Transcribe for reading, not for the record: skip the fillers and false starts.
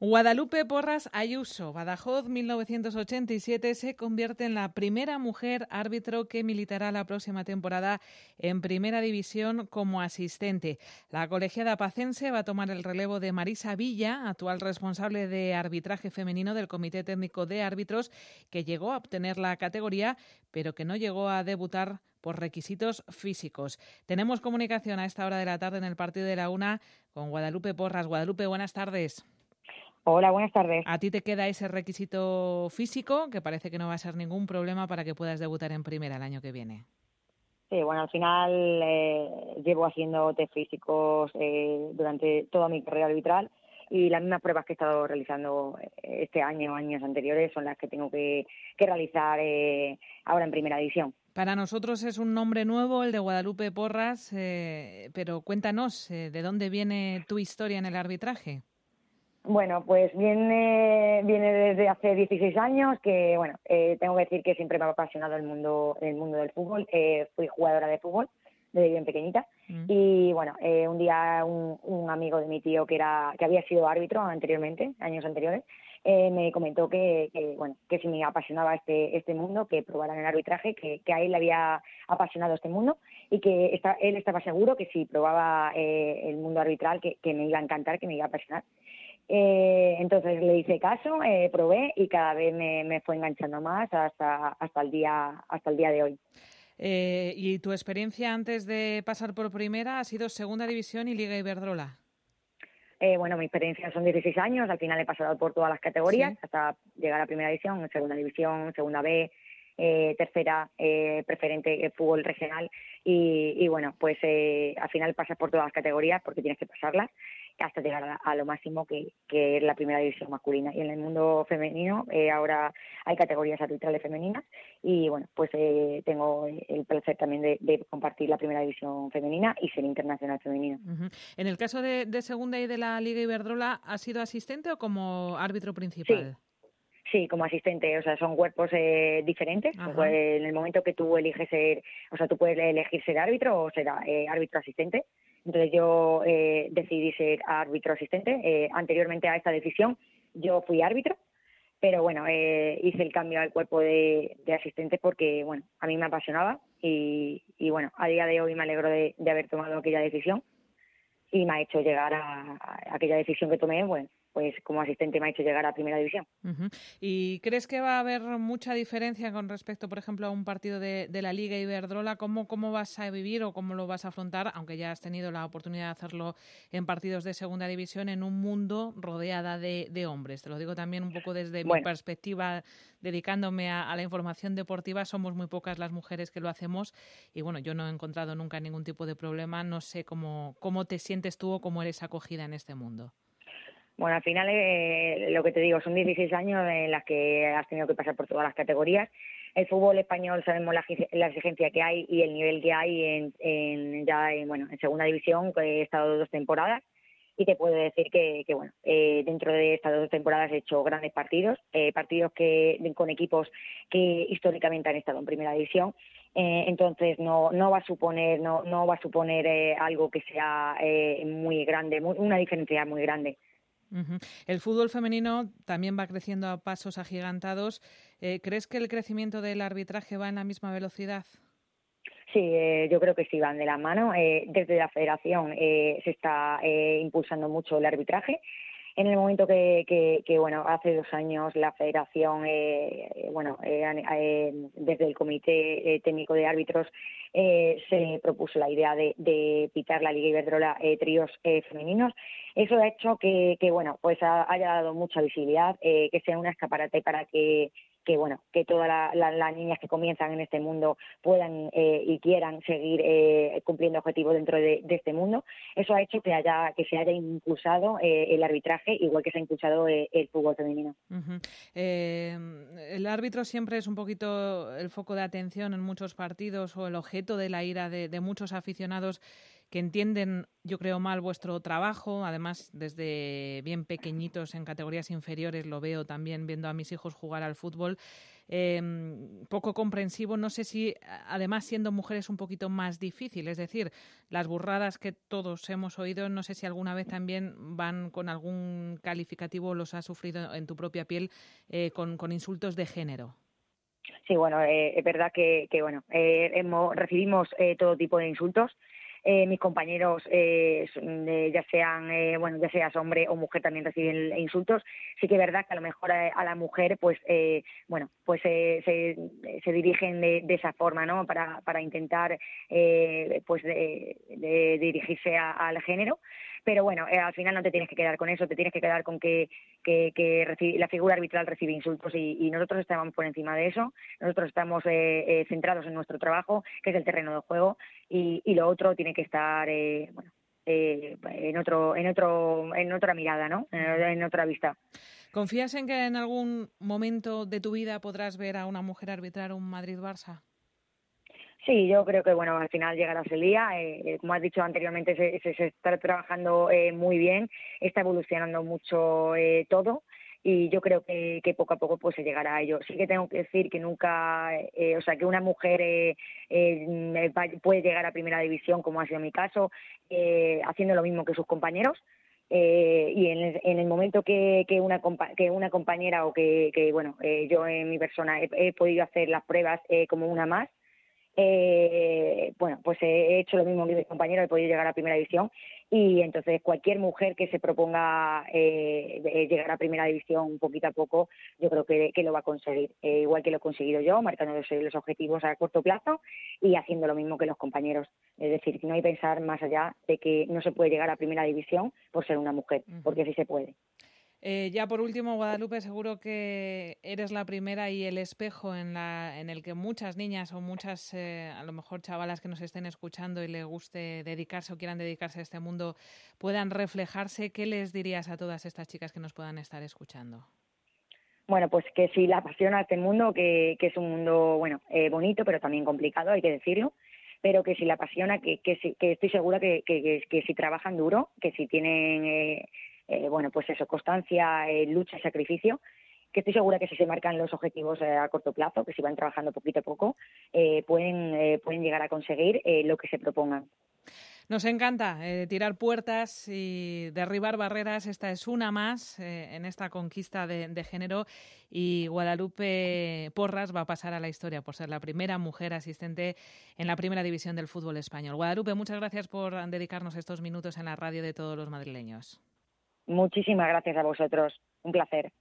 Guadalupe Porras Ayuso, Badajoz 1987, se convierte en la primera mujer árbitro que militará la próxima temporada en Primera División como asistente. La colegiada pacense va a tomar el relevo de Marisa Villa, actual responsable de arbitraje femenino del Comité Técnico de Árbitros, que llegó a obtener la categoría, pero que no llegó a debutar por requisitos físicos. Tenemos comunicación a esta hora de la tarde en el partido de la Una con Guadalupe Porras. Guadalupe, buenas tardes. Hola, buenas tardes. A ti te queda ese requisito físico, que parece que no va a ser ningún problema para que puedas debutar en primera el año que viene. Sí, bueno, al final llevo haciendo test físicos durante toda mi carrera arbitral y las mismas pruebas que he estado realizando este año, años anteriores, son las que tengo que realizar ahora en Primera División. Para nosotros es un nombre nuevo, el de Guadalupe Porras, pero cuéntanos, ¿de dónde viene tu historia en el arbitraje? Bueno, pues viene desde hace 16 años que, bueno, tengo que decir que siempre me ha apasionado el mundo del fútbol. Fui jugadora de fútbol desde bien pequeñita y, bueno, un día un amigo de mi tío que había sido árbitro anteriormente, años anteriores, me comentó que si me apasionaba este mundo, que probara en el arbitraje, que a él le había apasionado este mundo y que él estaba seguro que si probaba el mundo arbitral que me iba a encantar, que me iba a apasionar. Entonces le hice caso, probé y cada vez me fue enganchando más hasta el día de hoy. ¿Y tu experiencia antes de pasar por primera ha sido Segunda División y Liga Iberdrola? Bueno, mi experiencia son 16 años, al final he pasado por todas las categorías, ¿Sí? hasta llegar a Primera División, Segunda División, Segunda B, tercera, preferente, fútbol regional y bueno, pues al final pasas por todas las categorías porque tienes que pasarlas hasta llegar a lo máximo que es la Primera División masculina. Y en el mundo femenino ahora hay categorías arbitrales femeninas y bueno, pues tengo el placer también de compartir la Primera División femenina y ser internacional femenino. Uh-huh. En el caso de Segunda y de la Liga Iberdrola, ¿has sido asistente o como árbitro principal? Sí, como asistente, o sea, son cuerpos diferentes. En el momento que tú eliges ser, o sea, tú puedes elegir ser árbitro o ser árbitro asistente. Entonces yo decidí ser árbitro asistente. Anteriormente a esta decisión yo fui árbitro, pero bueno, hice el cambio al cuerpo de asistente porque, bueno, a mí me apasionaba y bueno, a día de hoy me alegro de haber tomado aquella decisión y me ha hecho llegar a aquella decisión que tomé, bueno, pues como asistente me ha hecho llegar a Primera División. Uh-huh. ¿Y crees que va a haber mucha diferencia con respecto, por ejemplo, a un partido de la Liga Iberdrola? ¿Cómo vas a vivir o cómo lo vas a afrontar, aunque ya has tenido la oportunidad de hacerlo en partidos de Segunda División, en un mundo rodeada de hombres? Te lo digo también un poco desde mi perspectiva, dedicándome a la información deportiva. Somos muy pocas las mujeres que lo hacemos y, bueno, yo no he encontrado nunca ningún tipo de problema. No sé cómo te sientes tú o cómo eres acogida en este mundo. Bueno, al final lo que te digo, son 16 años en las que has tenido que pasar por todas las categorías. El fútbol español sabemos la exigencia que hay y el nivel que hay en Segunda División, que he estado 2 temporadas y te puedo decir que dentro de estas 2 temporadas he hecho grandes partidos con equipos que históricamente han estado en Primera División. Entonces no va a suponer algo que sea muy grande, una diferencia muy grande. Uh-huh. El fútbol femenino también va creciendo a pasos agigantados. ¿Crees que el crecimiento del arbitraje va en la misma velocidad? Sí, yo creo que sí van de la mano. Desde la federación se está impulsando mucho el arbitraje. En el momento que hace 2 años la federación, desde el Comité Técnico de Árbitros se propuso la idea de pitar la Liga Iberdrola tríos femeninos. Eso ha hecho que haya dado mucha visibilidad, que sea un escaparate para que todas las niñas que comienzan en este mundo puedan y quieran seguir cumpliendo objetivos dentro de este mundo. Eso ha hecho que se haya impulsado el arbitraje, igual que se ha impulsado el fútbol femenino. Uh-huh. El árbitro siempre es un poquito el foco de atención en muchos partidos o el objeto de la ira de muchos aficionados que entienden, yo creo, mal vuestro trabajo. Además, desde bien pequeñitos en categorías inferiores lo veo también viendo a mis hijos jugar al fútbol. Poco comprensivo. No sé si, además, siendo mujeres un poquito más difícil, es decir, las burradas que todos hemos oído, no sé si alguna vez también van con algún calificativo, los has sufrido en tu propia piel, con insultos de género. Sí, bueno, es verdad que bueno, recibimos todo tipo de insultos. Mis compañeros, ya seas hombre o mujer, también reciben insultos. Sí que es verdad que a lo mejor a la mujer, pues, se dirigen de esa forma, ¿no? Para intentar, de dirigirse al género. Pero bueno, al final no te tienes que quedar con eso, te tienes que quedar con que la figura arbitral recibe insultos y nosotros estamos por encima de eso. Nosotros estamos centrados en nuestro trabajo, que es el terreno de juego, y lo otro tiene que estar en otra mirada, ¿no? En otra vista. ¿Confías en que en algún momento de tu vida podrás ver a una mujer arbitrar un Madrid-Barça? Sí, yo creo que bueno, al final llegará ese día. Como has dicho anteriormente, se está trabajando muy bien, está evolucionando mucho todo. Y yo creo que poco a poco pues se llegará a ello. Sí que tengo que decir que nunca, que una mujer puede llegar a primera división, como ha sido mi caso, haciendo lo mismo que sus compañeros. Y en el momento que una compañera yo en mi persona he podido hacer las pruebas como una más, pues he hecho lo mismo que mis compañeros, he podido llegar a primera división y entonces cualquier mujer que se proponga llegar a primera división poquito a poco, yo creo que lo va a conseguir, igual que lo he conseguido yo, marcando los objetivos a corto plazo y haciendo lo mismo que los compañeros. Es decir, no hay que pensar más allá de que no se puede llegar a primera división por ser una mujer, porque sí se puede. Ya por último, Guadalupe, seguro que eres la primera y el espejo en el que muchas niñas o muchas, a lo mejor chavalas que nos estén escuchando y les guste dedicarse o quieran dedicarse a este mundo, puedan reflejarse. ¿Qué les dirías a todas estas chicas que nos puedan estar escuchando? Bueno, pues que si la apasiona este mundo, que es un mundo, bonito, pero también complicado, hay que decirlo, pero que si la apasiona, que estoy segura que si trabajan duro, que si tienen, constancia, lucha y sacrificio, que estoy segura que si se marcan los objetivos a corto plazo, que si van trabajando poquito a poco, pueden llegar a conseguir lo que se propongan. Nos encanta tirar puertas y derribar barreras. Esta es una más en esta conquista de género y Guadalupe Porras va a pasar a la historia por ser la primera mujer asistente en la primera división del fútbol español. Guadalupe, muchas gracias por dedicarnos estos minutos en la radio de todos los madrileños. Muchísimas gracias a vosotros. Un placer.